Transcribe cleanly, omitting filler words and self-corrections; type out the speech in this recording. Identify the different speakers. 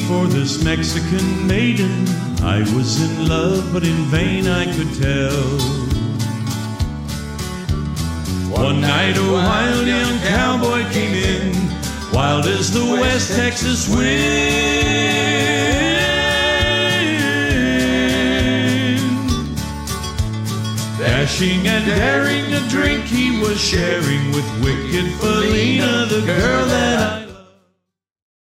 Speaker 1: for this Mexican maiden. I was in love, but in vain I could tell. One night a wild young cowboy came in, wild as the West Texas wind. Dashing and daring, a drink he was sharing with wicked Felina, the girl that I